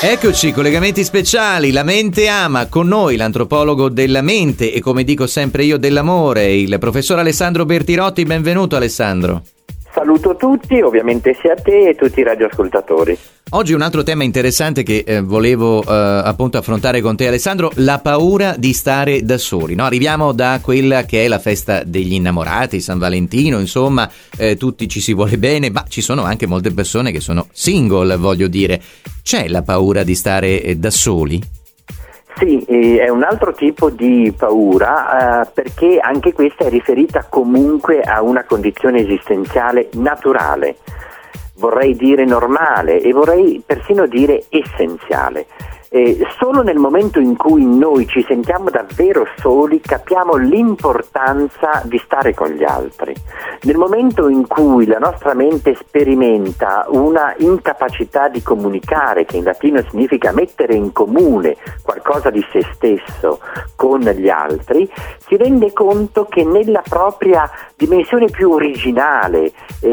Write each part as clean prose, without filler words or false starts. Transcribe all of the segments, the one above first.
Eccoci, collegamenti speciali, La mente ama, con noi l'antropologo della mente e, come dico sempre io, dell'amore, il professor Alessandro Bertirotti. Benvenuto Alessandro. Saluto tutti, ovviamente sia te e tutti i radioascoltatori. Oggi un altro tema interessante che volevo appunto affrontare con te Alessandro, la paura di stare da soli, no? Arriviamo da quella che è la festa degli innamorati, San Valentino, insomma, tutti ci si vuole bene, ma ci sono anche molte persone che sono single, voglio dire. C'è la paura di stare da soli? Sì, è un altro tipo di paura perché anche questa è riferita comunque a una condizione esistenziale naturale, vorrei dire normale e vorrei persino dire essenziale. Solo nel momento in cui noi ci sentiamo davvero soli capiamo l'importanza di stare con gli altri. Nel momento in cui la nostra mente sperimenta una incapacità di comunicare, che in latino significa mettere in comune qualcosa di se stesso con gli altri, si rende conto che nella propria dimensione più originale,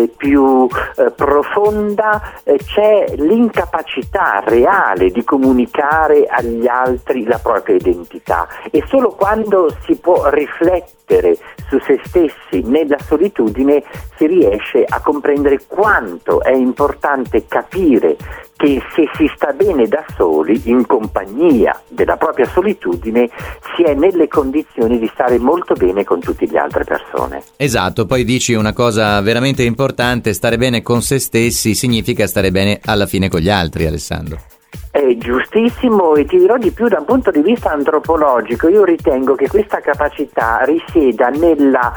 più profonda, c'è l'incapacità reale di comunicare agli altri la propria identità, e solo quando si può riflettere su se stessi nella solitudine si riesce a comprendere quanto è importante capire che se si sta bene da soli, in compagnia della propria solitudine, si è nelle condizioni di stare molto bene con tutte le altre persone. Esatto, poi dici una cosa veramente importante: stare bene con se stessi significa stare bene alla fine con gli altri, Alessandro. È giustissimo, e ti dirò di più da un punto di vista antropologico. Io ritengo che questa capacità risieda nella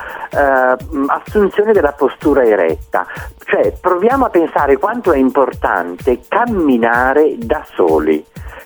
assunzione della postura eretta, cioè proviamo a pensare quanto è importante camminare da soli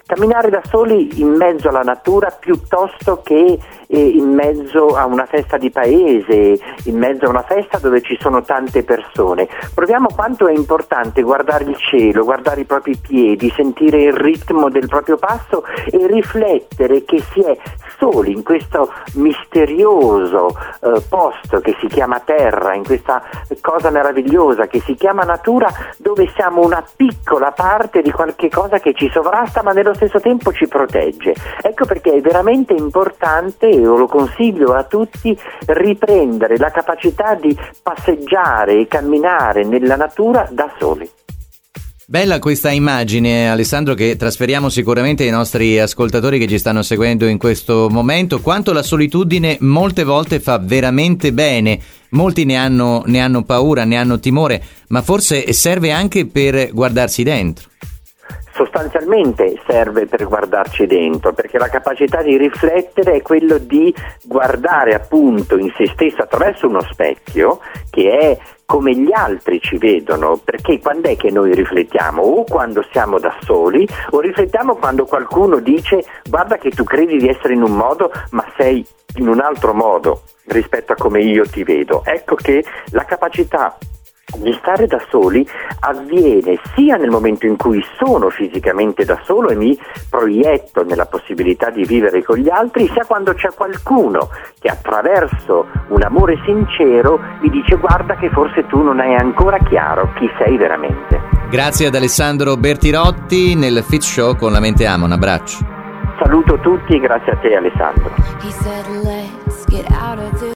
in mezzo alla natura piuttosto che in mezzo a una festa di paese, in mezzo a una festa dove ci sono tante persone. Proviamo quanto è importante guardare il cielo, guardare i propri piedi, sentire il ritmo del proprio passo e riflettere che si è soli in questo misterioso posto che si chiama terra, in questa cosa meravigliosa che si chiama natura, dove siamo una piccola parte di qualche cosa che ci sovrasta ma nello stesso tempo ci protegge. Ecco perché è veramente importante, e lo consiglio a tutti, riprendere la capacità di passeggiare e camminare nella natura da soli. Bella questa immagine, Alessandro, che trasferiamo sicuramente ai nostri ascoltatori che ci stanno seguendo in questo momento. Quanto la solitudine molte volte fa veramente bene. Molti ne hanno paura, ne hanno timore, ma forse serve anche per guardarsi dentro. Sostanzialmente serve per guardarci dentro, perché la capacità di riflettere è quello di guardare appunto in se stesso attraverso uno specchio che è come gli altri ci vedono, perché quando è che noi riflettiamo? O quando siamo da soli, o riflettiamo quando qualcuno dice guarda che tu credi di essere in un modo ma sei in un altro modo rispetto a come io ti vedo. Ecco che la capacità di stare da soli avviene sia nel momento in cui sono fisicamente da solo e mi proietto nella possibilità di vivere con gli altri, sia quando c'è qualcuno che attraverso un amore sincero mi dice guarda che forse tu non hai ancora chiaro chi sei veramente. Grazie ad Alessandro Bertirotti nel Fit Show con La mente ama, un abbraccio. Saluto tutti e grazie a te Alessandro.